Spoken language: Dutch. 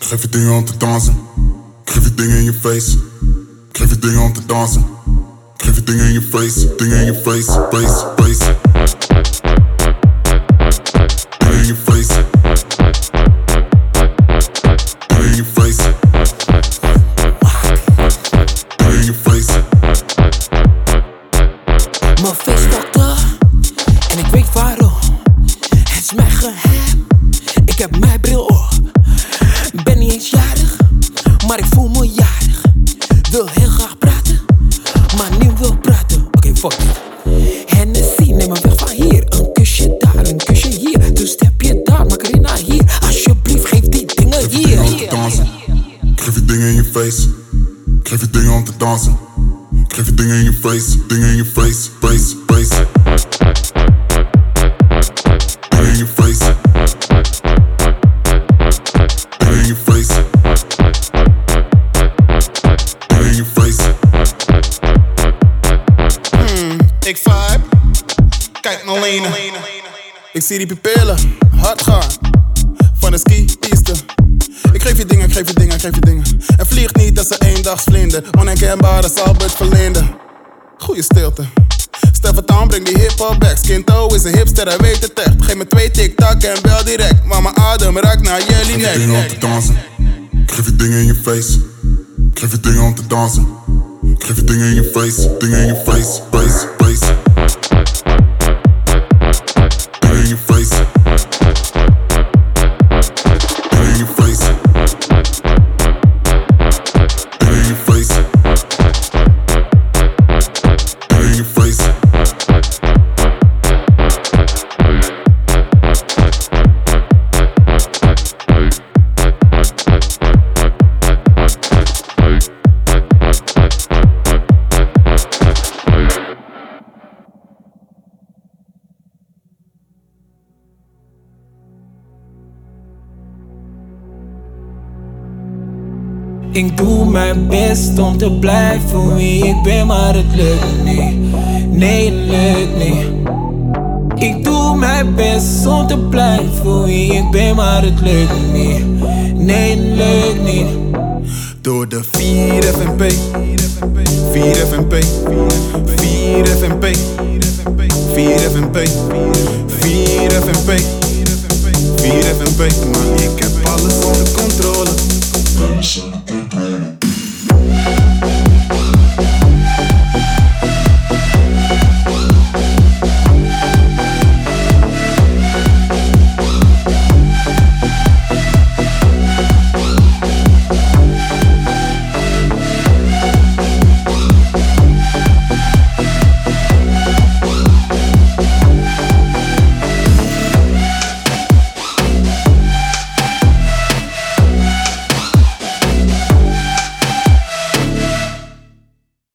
Geef je dingen om te dansen. Geef je dingen in je face. Geef je dingen om te dansen. Geef je dingen in je face. Dingen in je face, face, face. Dingen in je face. Dingen in je face. Dingen in je face. Mijn face dokter, en ik weet waarom. Het is mijn geheim, ik heb mijn bril op. Ben niet eens jarig, maar ik voel me jarig. Wil heel graag praten, maar niemand wil praten. Oké, fuck it. Hennessy, neem me weg van hier. Een kusje daar, een kusje hier. Dus step je daar, Macarena hier. Alsjeblieft, geef die dingen hier. Geef je dingen in je face. Geef je dingen om te dansen. Geef je dingen in je face. Dingen in je face, face, face. Dingen in je face. Dingen in je face. Dingen in je face. Ik vibe, kijk naar Lena. Ik zie die pupillen hard gaan van de ski-piste. Ik geef je dingen, ik geef je dingen, ik geef je dingen. En vlieg niet als een eendagsvlinder. Onherkenbaar als Albert Verlinde. Goeie stilte. Stefan breng die hip-hop back. Skinto is een hipster, hij weet het echt. Geef me 2 tik-tak en bel direct. Maar mijn adem raakt naar jullie nek. Geef je dingen om te dansen. Geef je dingen in je face. Geef je dingen om te dansen. Geef je dingen in je face. Dingen in je face, face, face. Dingen in je face. Dingen in je face. Dingen in je face. Dingen in je face. Ik doe mijn best om te blijven wie ik ben, maar het lukt niet. Nee, het lukt niet. Ik doe mijn best om te blijven wie ik ben, maar het lukt niet. Nee, het lukt niet. Door de 4 FNP, 4 FNP, 4 FNP, 4 FNP, 4 FNP, 4 FNP. Maar ik heb alles onder controle.